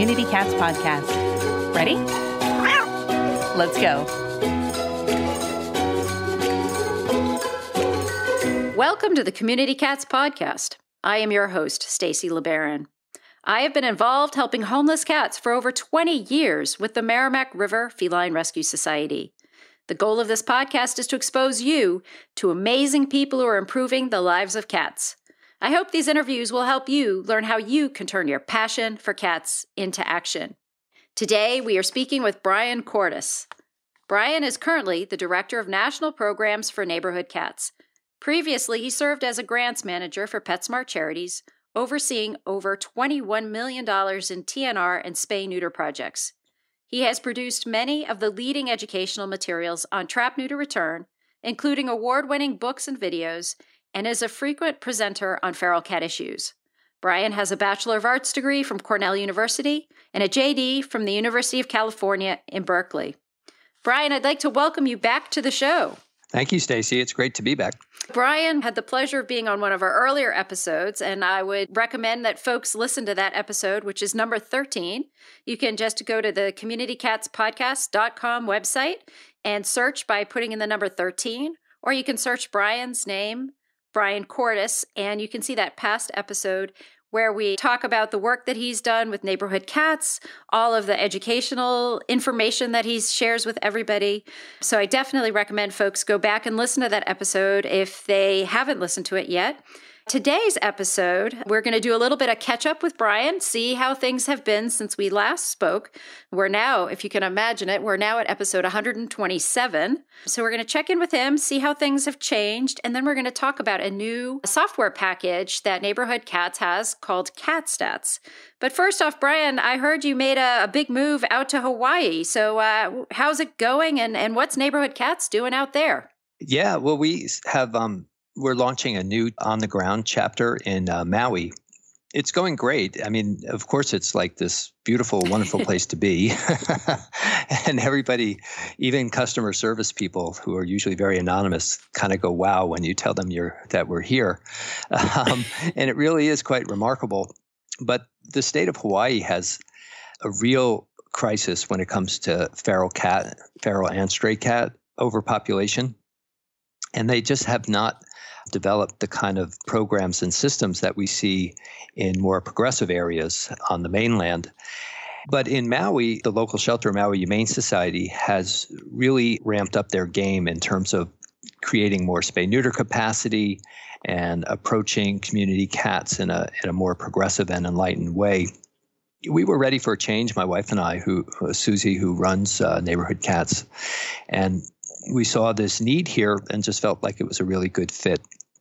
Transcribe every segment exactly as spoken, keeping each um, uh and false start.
Community Cats podcast. Ready? Let's go. Welcome to the Community Cats podcast. I am your host, Stacy LeBaron. I have been involved helping homeless cats for over twenty years with the Merrimack River Feline Rescue Society. The goal of this podcast is to expose you to amazing people who are improving the lives of cats. I hope these interviews will help you learn how you can turn your passion for cats into action. Today, we are speaking with Brian Cordes. Brian is currently the Director of National Programs for Neighborhood Cats. Previously, he served as a grants manager for PetSmart Charities, overseeing over twenty-one million dollars in T N R and spay-neuter projects. He has produced many of the leading educational materials on trap-neuter return, including award-winning books and videos, and is a frequent presenter on feral cat issues. Brian has a Bachelor of Arts degree from Cornell University and a J D from the University of California in Berkeley. Brian, I'd like to welcome you back to the show. Thank you, Stacy. It's great to be back. Brian had the pleasure of being on one of our earlier episodes, and I would recommend that folks listen to that episode, which is number thirteen. You can just go to the community cats podcast dot com website and search by putting in the number thirteen, or you can search Brian's name, Brian Cordes, and you can see that past episode where we talk about the work that he's done with neighborhood cats, all of the educational information that he shares with everybody. So I definitely recommend folks go back and listen to that episode if they haven't listened to it yet. Today's episode, we're going to do a little bit of catch up with Brian, see how things have been since we last spoke. We're now, if you can imagine it, we're now at episode one hundred twenty-seven. So we're going to check in with him, see how things have changed, and then we're going to talk about a new software package that Neighborhood Cats has called CatStats. But first off, Brian, I heard you made a, a big move out to Hawaii. So uh, how's it going, and, and what's Neighborhood Cats doing out there? Yeah, well, we have... um. We're launching a new on-the-ground chapter in uh, Maui. It's going great. I mean, of course, it's like this beautiful, wonderful place to be. And everybody, even customer service people who are usually very anonymous, kind of go, wow, when you tell them you're that we're here. Um, and it really is quite remarkable. But the state of Hawaii has a real crisis when it comes to feral cat, feral and stray cat overpopulation. And they just have not developed the kind of programs and systems that we see in more progressive areas on the mainland. But in Maui, the local shelter, Maui Humane Society, has really ramped up their game in terms of creating more spay-neuter capacity and approaching community cats in a in a more progressive and enlightened way. We were ready for a change, my wife and I, who Susie, who runs uh, Neighborhood Cats, and we saw this need here and just felt like it was a really good fit.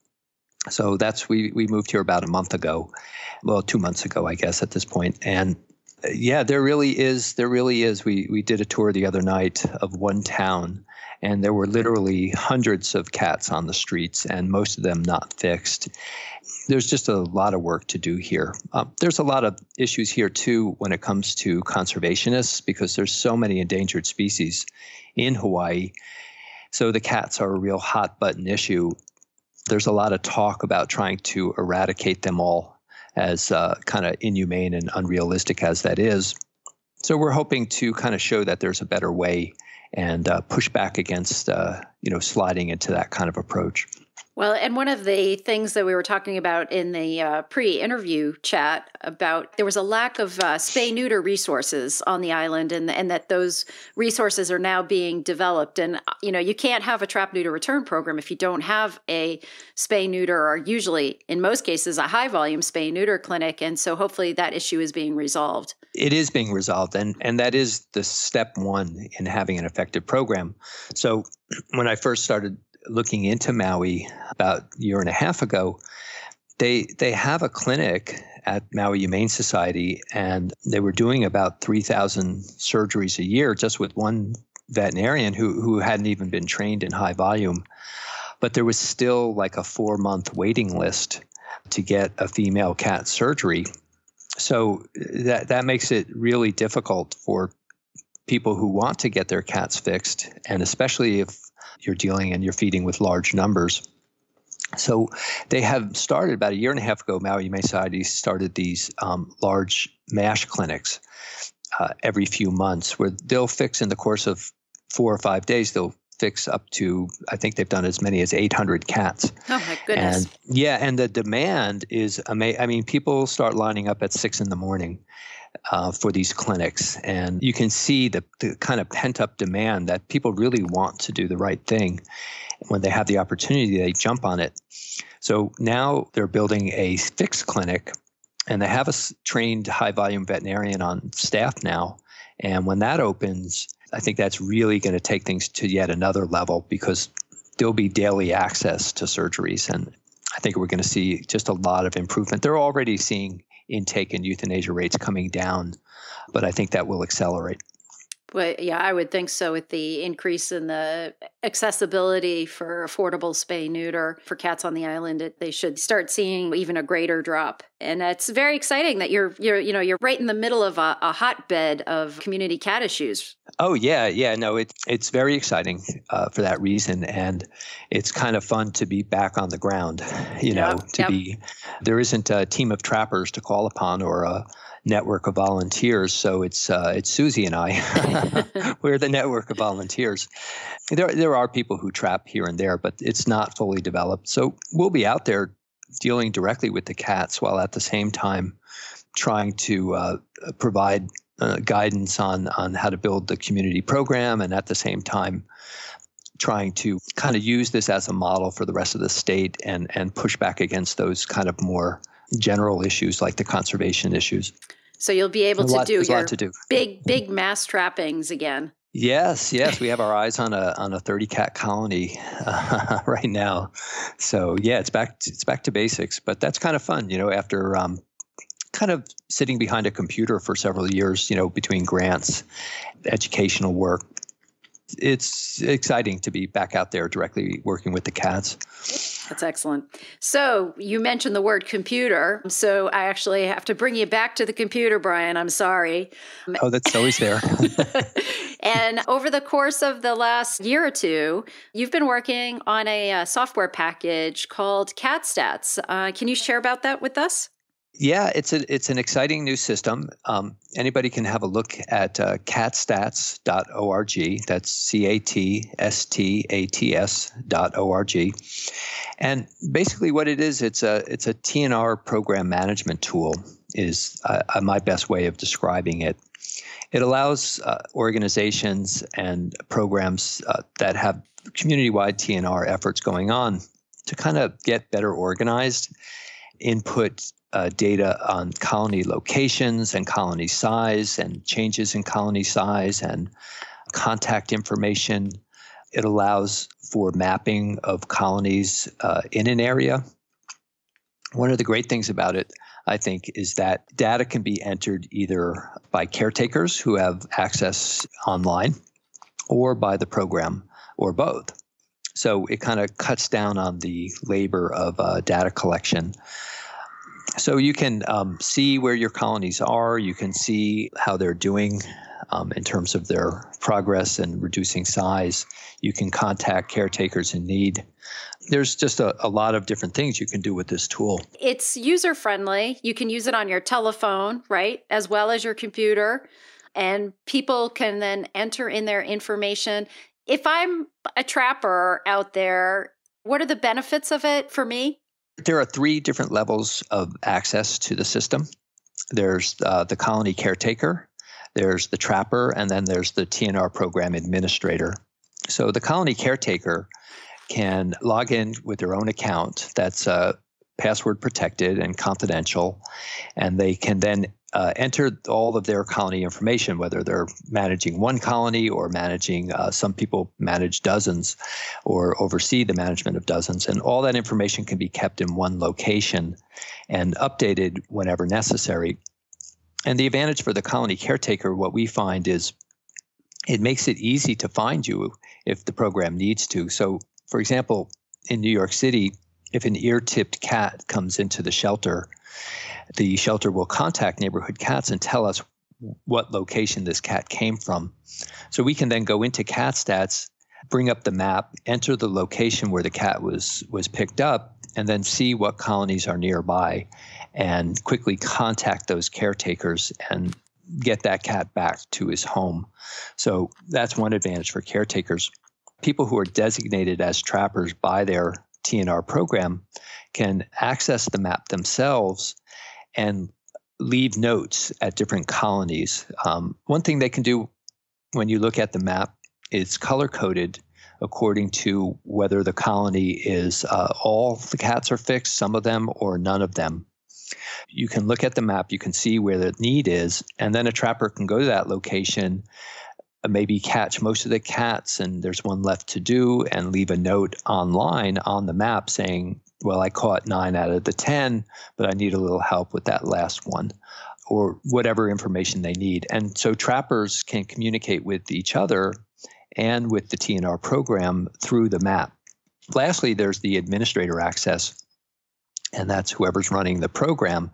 So that's, we we moved here about a month ago, well, two months ago, I guess, at this point. And uh, yeah, there really is, there really is. We, we did a tour the other night of one town, and there were literally hundreds of cats on the streets, and most of them not fixed. There's just a lot of work to do here. Um, there's a lot of issues here, too, when it comes to conservationists, because there's so many endangered species in Hawaii. So the cats are a real hot button issue. There's a lot of talk about trying to eradicate them all, as uh, kind of inhumane and unrealistic as that is. So we're hoping to kind of show that there's a better way and uh, push back against, uh, you know, sliding into that kind of approach. Well, and one of the things that we were talking about in the uh, pre-interview chat about there was a lack of uh, spay-neuter resources on the island, and and that those resources are now being developed. And, you know, you can't have a trap-neuter return program if you don't have a spay-neuter, or usually, in most cases, a high-volume spay-neuter clinic. And so hopefully that issue is being resolved. It is being resolved, and, and that is the step one in having an effective program. So when I first started looking into Maui about a year and a half ago, they they have a clinic at Maui Humane Society, and they were doing about three thousand surgeries a year just with one veterinarian who who hadn't even been trained in high volume. But there was still like a four-month waiting list to get a female cat surgery. So that that makes it really difficult for people who want to get their cats fixed, and especially if you're dealing and you're feeding with large numbers. So they have started about a year and a half ago, Maui Humane Society started these um, large MASH clinics uh, every few months where they'll fix in the course of four or five days, they'll fix up to, I think they've done as many as eight hundred cats. Oh, my goodness. And yeah, and the demand is amazing. I mean, people start lining up at six in the morning uh, for these clinics. And you can see the, the kind of pent-up demand that people really want to do the right thing. When they have the opportunity, they jump on it. So now they're building a fixed clinic, and they have a trained high-volume veterinarian on staff now. And when that opens, I think that's really going to take things to yet another level because there'll be daily access to surgeries. And I think we're going to see just a lot of improvement. They're already seeing intake and euthanasia rates coming down, but I think that will accelerate. Well, yeah, I would think so with the increase in the accessibility for affordable spay neuter for cats on the island. It, they should start seeing even a greater drop. And it's very exciting that you're you're you know you're right in the middle of a, a hotbed of community cat issues. Oh yeah, yeah, no, it's it's very exciting uh, for that reason, and it's kind of fun to be back on the ground. You know, Yep, to yep. be there isn't a team of trappers to call upon or a network of volunteers. So it's uh, it's Susie and I. We're the network of volunteers. There there are people who trap here and there, but it's not fully developed. So we'll be out there dealing directly with the cats while at the same time trying to uh, provide uh, guidance on on how to build the community program, and at the same time trying to kind of use this as a model for the rest of the state and and push back against those kind of more general issues like the conservation issues. So you'll be able A to lot- do there's a your lot to do. big, big mass trappings again. Yes, yes, we have our eyes on a on a thirty cat colony uh, right now. So yeah, it's back to, it's back to basics, but that's kind of fun, you know. After um, kind of sitting behind a computer for several years, you know, between grants, educational work, it's exciting to be back out there directly working with the cats. That's excellent. So you mentioned the word computer. So I actually have to bring you back to the computer, Brian. I'm sorry. Oh, that's always there. And over the course of the last year or two, you've been working on a, uh software package called CatStats. Uh, can you share about that with us? Yeah, it's a it's an exciting new system. Um, anybody can have a look at uh, catstats dot org. That's C A T S T A T S dot O R G. And basically what it is, it's a it's a T N R program management tool is uh, my best way of describing it. It allows uh, organizations and programs uh, that have community-wide T N R efforts going on to kind of get better organized, input uh, data on colony locations and colony size and changes in colony size and contact information. It allows for mapping of colonies uh, in an area. One of the great things about it, I think, is that data can be entered either by caretakers who have access online or by the program or both. So it kind of cuts down on the labor of uh, data collection. So you can um, see where your colonies are. You can see how they're doing um, in terms of their progress and reducing size. You can contact caretakers in need. There's just a, a lot of different things you can do with this tool. It's user-friendly. You can use it on your telephone, right, as well as your computer. And people can then enter in their information. If I'm a trapper out there, what are the benefits of it for me? There are three different levels of access to the system. There's uh, the colony caretaker, there's the trapper, and then there's the T N R program administrator. So the colony caretaker can log in with their own account that's uh, password protected and confidential, and they can then uh, enter all of their colony information, whether they're managing one colony or managing, uh, some people manage dozens or oversee the management of dozens, and all that information can be kept in one location and updated whenever necessary. And the advantage for the colony caretaker, what we find is it makes it easy to find you if the program needs to. So, for example, in New York City, if an ear-tipped cat comes into the shelter, the shelter will contact neighborhood cats and tell us what location this cat came from. So we can then go into CatStats, bring up the map, enter the location where the cat was was picked up, and then see what colonies are nearby and quickly contact those caretakers and get that cat back to his home. So that's one advantage for caretakers. People who are designated as trappers by their T N R program can access the map themselves and leave notes at different colonies. Um, one thing they can do when you look at the map is color-coded according to whether the colony is uh, all the cats are fixed, some of them, or none of them. You can look at the map, you can see where the need is, and then a trapper can go to that location, uh, maybe catch most of the cats, and there's one left to do, and leave a note online on the map saying, well, I caught nine out of the ten, but I need a little help with that last one, or whatever information they need. And so trappers can communicate with each other and with the T N R program through the map. Lastly, there's the administrator access, and that's whoever's running the program.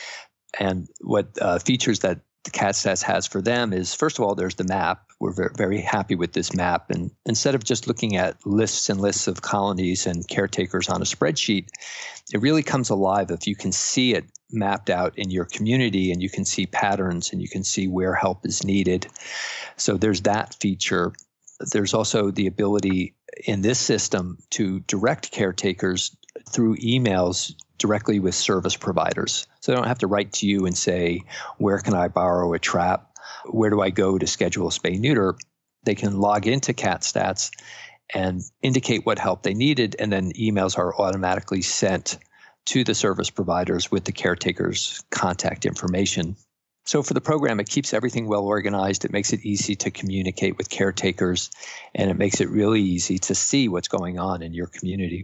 And what uh, features that the CatStats has for them is, first of all, there's the map. We're very, very happy with this map. And instead of just looking at lists and lists of colonies and caretakers on a spreadsheet, it really comes alive if you can see it mapped out in your community, and you can see patterns and you can see where help is needed. So there's that feature. There's also the ability in this system to direct caretakers through emails directly with service providers. So they don't have to write to you and say, where can I borrow a trap? Where do I go to schedule a spay-neuter? They can log into CatStats and indicate what help they needed, and then emails are automatically sent to the service providers with the caretaker's contact information. So for the program, it keeps everything well organized. It makes it easy to communicate with caretakers, and it makes it really easy to see what's going on in your community.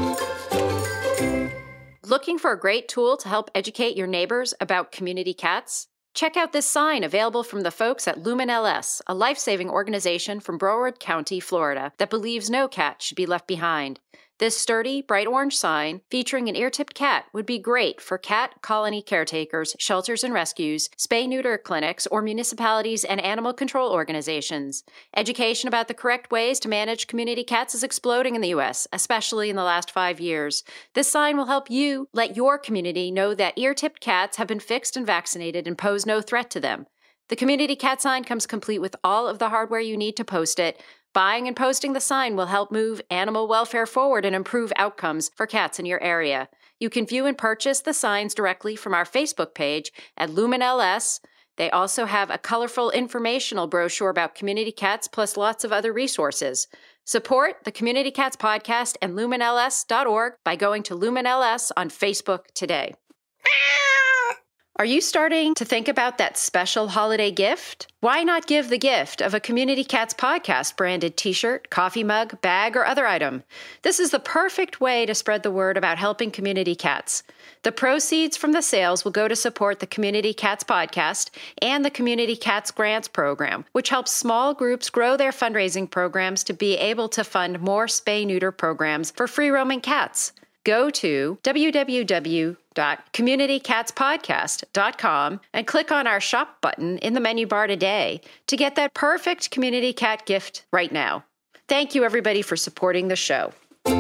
Looking for a great tool to help educate your neighbors about community cats? Check out this sign available from the folks at Lumen L S, a life-saving organization from Broward County, Florida, that believes no cat should be left behind. This sturdy, bright orange sign featuring an ear-tipped cat would be great for cat colony caretakers, shelters and rescues, spay-neuter clinics, or municipalities and animal control organizations. Education about the correct ways to manage community cats is exploding in the U S, especially in the last five years. This sign will help you let your community know that ear-tipped cats have been fixed and vaccinated and pose no threat to them. The community cat sign comes complete with all of the hardware you need to post it. Buying and posting the sign will help move animal welfare forward and improve outcomes for cats in your area. You can view and purchase the signs directly from our Facebook page at Lumen L S. They also have a colorful informational brochure about community cats, plus lots of other resources. Support the Community Cats Podcast and lumen L S dot org by going to Lumen L S on Facebook today. Are you starting to think about that special holiday gift? Why not give the gift of a Community Cats Podcast branded t-shirt, coffee mug, bag, or other item? This is the perfect way to spread the word about helping community cats. The proceeds from the sales will go to support the Community Cats Podcast and the Community Cats Grants Program, which helps small groups grow their fundraising programs to be able to fund more spay-neuter programs for free-roaming cats. Go to w w w dot community cats podcast dot com and click on our shop button in the menu bar today to get that perfect community cat gift right now. Thank you, everybody, for supporting the show.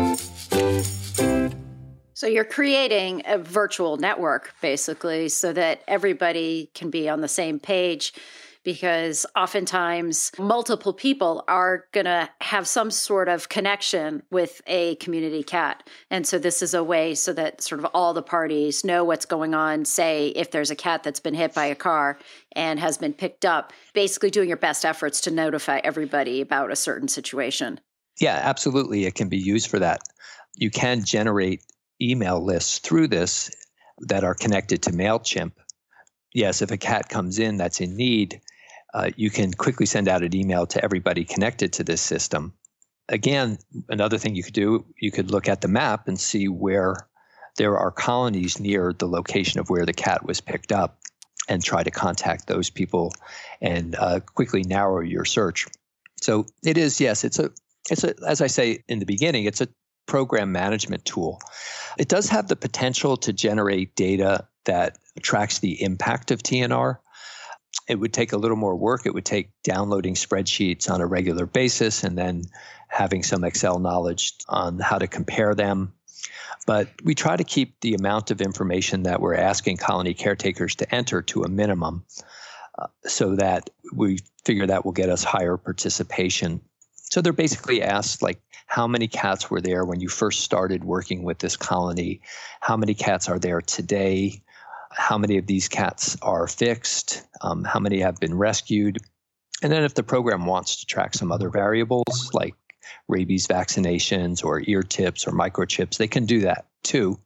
So you're creating a virtual network, basically, so that everybody can be on the same page, because oftentimes multiple people are going to have some sort of connection with a community cat. And so this is a way so that sort of all the parties know what's going on. Say if there's a cat that's been hit by a car and has been picked up, basically doing your best efforts to notify everybody about a certain situation. Yeah, absolutely. It can be used for that. You can generate email lists through this that are connected to MailChimp. Yes, if a cat comes in that's in need, uh, you can quickly send out an email to everybody connected to this system. Again, another thing you could do, you could look at the map and see where there are colonies near the location of where the cat was picked up and try to contact those people and uh, quickly narrow your search. So it is, yes, it's a, it's a, as I say in the beginning, it's a program management tool. It does have the potential to generate data that tracks the impact of T N R. it would take a little more work. It would take downloading spreadsheets on a regular basis and then having some Excel knowledge on how to compare them. But we try to keep the amount of information that we're asking colony caretakers to enter to a minimum uh, so that we figure that will get us higher participation. So they're basically asked, like, how many cats were there when you first started working with this colony? How many cats are there today? How many of these cats are fixed? Um, how many have been rescued? And then if the program wants to track some other variables like rabies vaccinations or ear tips or microchips, they can do that too.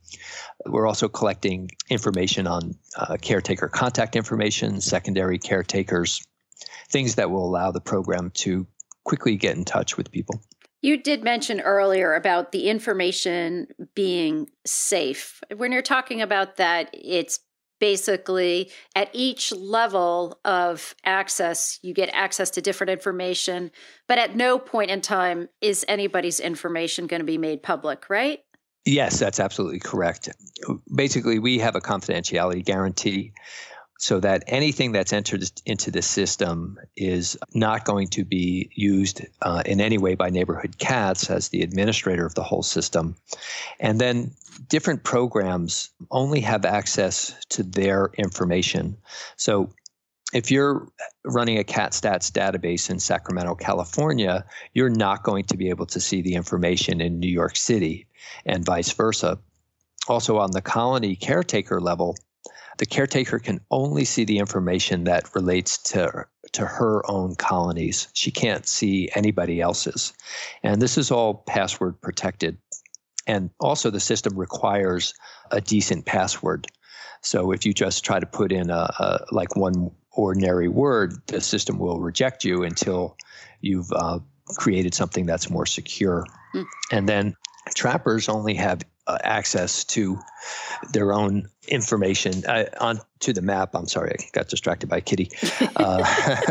We're also collecting information on uh, caretaker contact information, secondary caretakers, things that will allow the program to quickly get in touch with people. You did mention earlier about the information being safe. When you're talking about that, it's basically at each level of access, you get access to different information, but at no point in time is anybody's information going to be made public, right? Yes, that's absolutely correct. Basically, we have a confidentiality guarantee so that anything that's entered into the system is not going to be used uh, in any way by Neighborhood Cats as the administrator of the whole system. And then different programs only have access to their information. So if you're running a CatStats database in Sacramento, California, you're not going to be able to see the information in New York City and vice versa. Also on the colony caretaker level, the caretaker can only see the information that relates to, to her own colonies. She can't see anybody else's. And this is all password protected. And also the system requires a decent password. So if you just try to put in a, a like one ordinary word, the system will reject you until you've uh, created something that's more secure. Mm. And then trappers only have uh, access to their own information uh, on to the map. I'm sorry, I got distracted by Kitty. Uh,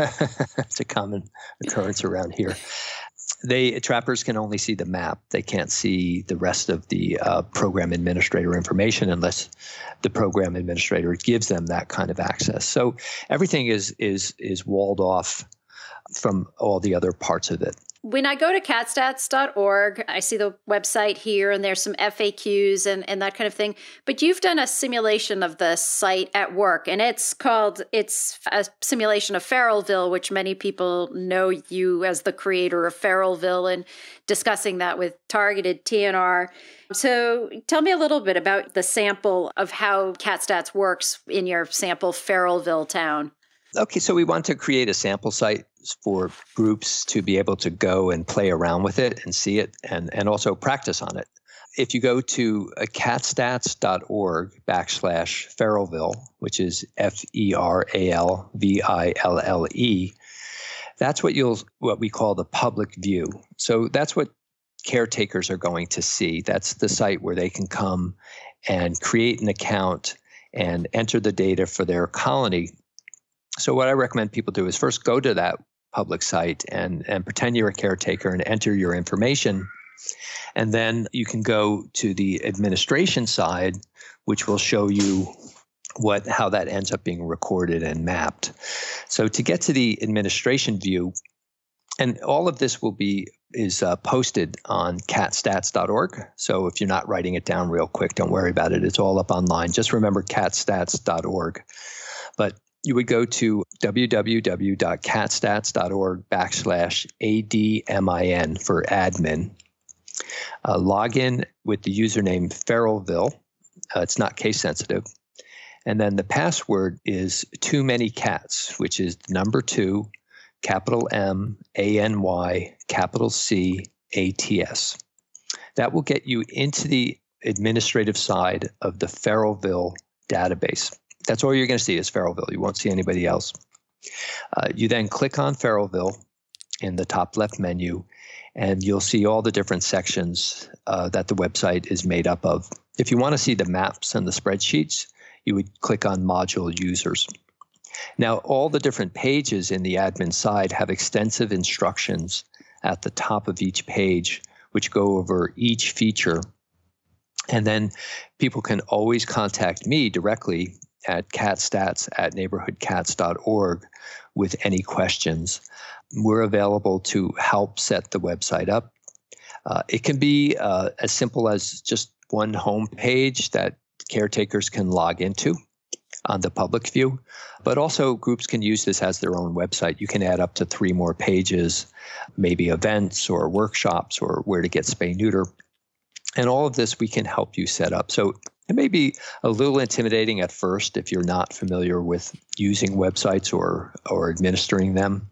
it's a common occurrence around here. They trappers can only see the map. They can't see the rest of the uh, program administrator information unless the program administrator gives them that kind of access. So everything is is is walled off from all the other parts of it. When I go to cat stats dot org, I see the website here and there's some F A Qs and, and that kind of thing. But you've done a simulation of the site at work, and it's called, it's a simulation of Feralville, which many people know you as the creator of Feralville and discussing that with Targeted T N R. So tell me a little bit about the sample of how CatStats works in your sample Feralville town. Okay, so we want to create a sample site for groups to be able to go and play around with it and see it and, and also practice on it. If you go to catstats dot org backslash Feralville, which is F E R A L V I L L E, that's what you'll what we call the public view. So that's what caretakers are going to see. That's the site where they can come and create an account and enter the data for their colony. So what I recommend people do is first go to that public site and, and pretend you're a caretaker and enter your information. And then you can go to the administration side, which will show you what how that ends up being recorded and mapped. So to get to the administration view, and all of this will be is uh, posted on catstats dot org. So if you're not writing it down real quick, don't worry about it. It's all up online. Just remember catstats dot org. But you would go to w w w dot catstats dot org backslash A D M I N for admin. Uh, log in with the username Feralville. Uh, it's not case sensitive. And then the password is too many cats, which is number two, capital M, A N Y, capital C, A T S. That will get you into the administrative side of the Feralville database. That's all you're going to see is Feralville. You won't see anybody else. Uh, you then click on Feralville in the top left menu, and you'll see all the different sections uh, that the website is made up of. If you want to see the maps and the spreadsheets, you would click on Module Users. Now, all the different pages in the admin side have extensive instructions at the top of each page, which go over each feature. And then people can always contact me directly at catstats at neighborhood cats dot org with any questions. We're available to help set the website up. Uh, it can be uh, as simple as just one home page that caretakers can log into on the public view, but also groups can use this as their own website. You can add up to three more pages, maybe events or workshops or where to get spay neuter. And all of this we can help you set up. So it may be a little intimidating at first if you're not familiar with using websites or or administering them.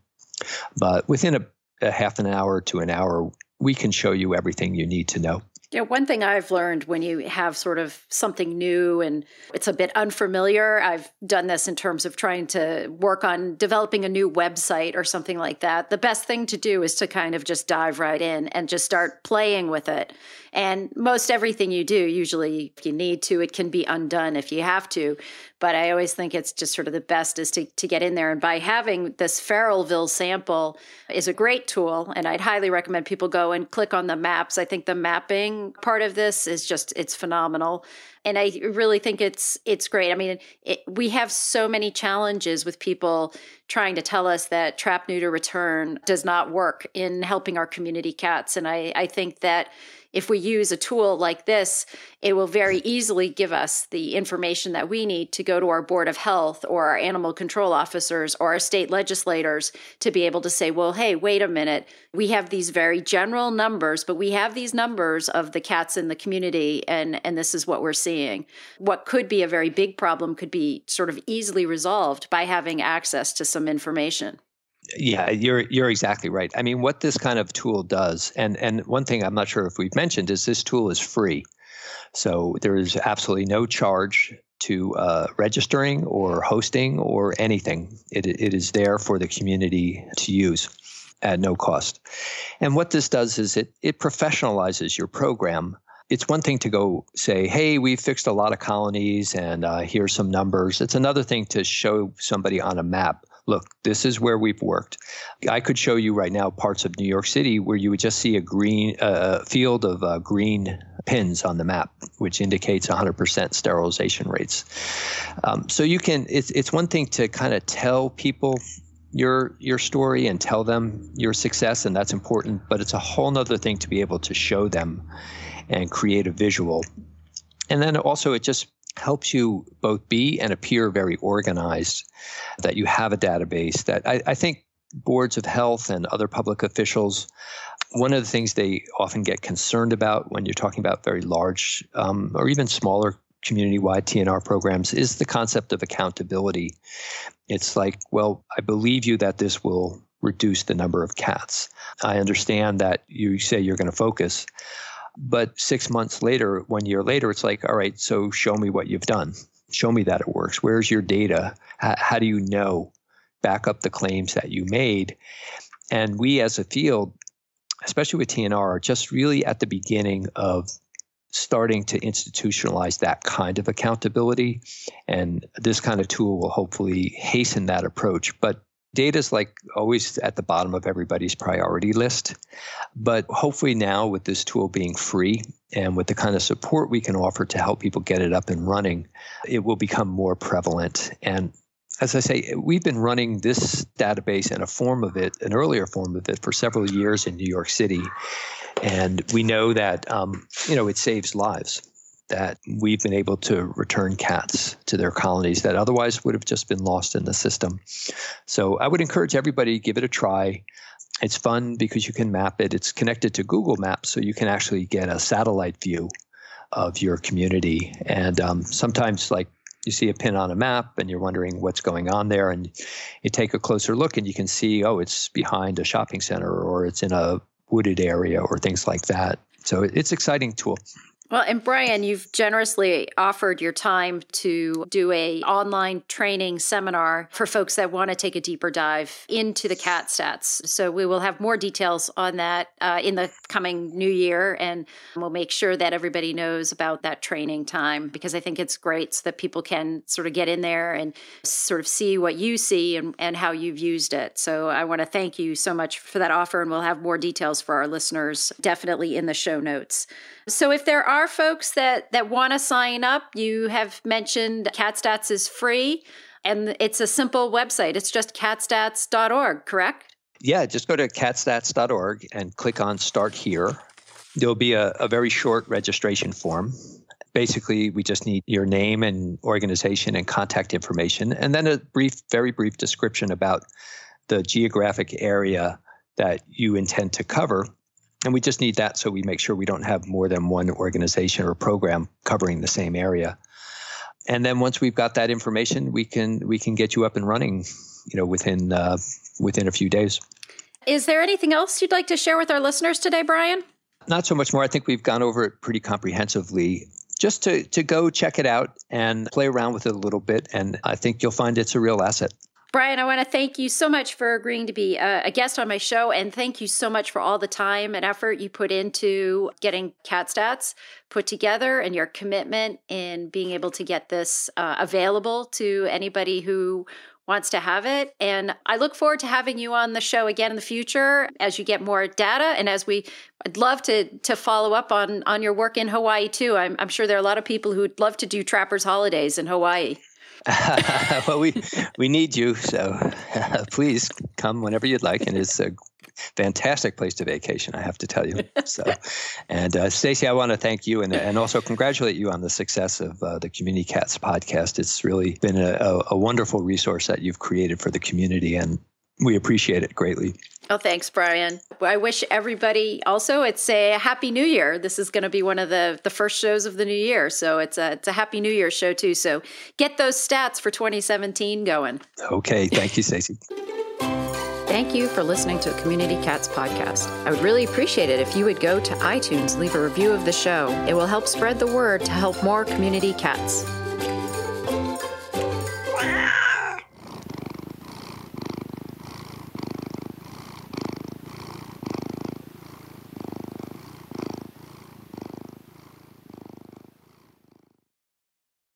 But within a, a half an hour to an hour, we can show you everything you need to know. Yeah, one thing I've learned when you have sort of something new and it's a bit unfamiliar, I've done this in terms of trying to work on developing a new website or something like that. The best thing to do is to kind of just dive right in and just start playing with it. And most everything you do, usually if you need to, it can be undone if you have to. But I always think it's just sort of the best is to, to get in there. And by having this Farrellville sample is a great tool. And I'd highly recommend people go and click on the maps. I think the mapping part of this is just, it's phenomenal. And I really think it's it's great. I mean, it, we have so many challenges with people trying to tell us that trap, neuter, return does not work in helping our community cats. And I, I think that if we use a tool like this, it will very easily give us the information that we need to go to our Board of Health or our animal control officers or our state legislators to be able to say, well, hey, wait a minute. We have these very general numbers, but we have these numbers of the cats in the community, and, and this is what we're seeing. What could be a very big problem could be sort of easily resolved by having access to some information. Yeah, you're you're exactly right. I mean, what this kind of tool does, and, and one thing I'm not sure if we've mentioned is this tool is free. So there is absolutely no charge to uh, registering or hosting or anything. It it is there for the community to use at no cost. And what this does is it it professionalizes your program. It's one thing to go say, hey, we fixed a lot of colonies and uh, here's some numbers. It's another thing to show somebody on a map, look, this is where we've worked. I could show you right now parts of New York City where you would just see a green uh, field of uh, green pins on the map, which indicates one hundred percent sterilization rates. Um, so you can, it's, it's one thing to kind of tell people your your story and tell them your success, and that's important, but it's a whole nother thing to be able to show them and create a visual. And then also it just helps you both be and appear very organized, that you have a database that I, I think boards of health and other public officials, one of the things they often get concerned about when you're talking about very large um, or even smaller community-wide T N R programs is the concept of accountability. It's like, well, I believe you that this will reduce the number of cats. I understand that you say you're going to focus. But six months later, one year later, it's like, all right, so show me what you've done. Show me that it works. Where's your data? How, how do you know? Back up the claims that you made. And we as a field, especially with T N R, are just really at the beginning of starting to institutionalize that kind of accountability. And this kind of tool will hopefully hasten that approach. But data is like always at the bottom of everybody's priority list. But hopefully now with this tool being free and with the kind of support we can offer to help people get it up and running, it will become more prevalent. And as I say, we've been running this database and a form of it, an earlier form of it, for several years in New York City. And we know that, um, you know, it saves lives, that we've been able to return cats to their colonies that otherwise would have just been lost in the system. So I would encourage everybody to give it a try. It's fun because you can map it. It's connected to Google Maps, so you can actually get a satellite view of your community. And um, sometimes, like, you see a pin on a map and you're wondering what's going on there, and you take a closer look and you can see, oh, it's behind a shopping center or it's in a wooded area or things like that. So it's an exciting tool. Well, and Brian, you've generously offered your time to do a online training seminar for folks that want to take a deeper dive into the cat stats. So we will have more details on that uh, in the coming new year, and we'll make sure that everybody knows about that training time, because I think it's great so that people can sort of get in there and sort of see what you see and, and how you've used it. So I want to thank you so much for that offer, and we'll have more details for our listeners definitely in the show notes. So if there are folks that, that want to sign up, you have mentioned CatStats is free and it's a simple website. It's just cat stats dot org, correct? Yeah, just go to cat stats dot org and click on Start Here. There'll be a, a very short registration form. Basically, we just need your name and organization and contact information, and then a brief, very brief description about the geographic area that you intend to cover. And we just need that so we make sure we don't have more than one organization or program covering the same area. And then once we've got that information, we can we can get you up and running, you know, within uh, within a few days. Is there anything else you'd like to share with our listeners today, Brian? Not so much more. I think we've gone over it pretty comprehensively. Just to to go check it out and play around with it a little bit, and I think you'll find it's a real asset. Brian, I want to thank you so much for agreeing to be a, a guest on my show, and thank you so much for all the time and effort you put into getting CatStats put together and your commitment in being able to get this uh, available to anybody who wants to have it. And I look forward to having you on the show again in the future as you get more data and as we, I'd love to to follow up on, on your work in Hawaii too. I'm, I'm sure there are a lot of people who'd love to do Trappers Holidays in Hawaii. well, we we need you, so uh, please come whenever you'd like. And it's a fantastic place to vacation, I have to tell you. So, and uh, Stacy, I want to thank you and and also congratulate you on the success of uh, the Community Cats podcast. It's really been a, a, a wonderful resource that you've created for the community, and we appreciate it greatly. Oh, thanks, Brian. I wish everybody also, it's a Happy New Year. This is going to be one of the, the first shows of the new year. So it's a, it's a Happy New Year show too. So get those stats for twenty seventeen going. Okay. Thank you, Stacey. Thank you for listening to a Community Cats podcast. I would really appreciate it if you would go to iTunes, leave a review of the show. It will help spread the word to help more community cats.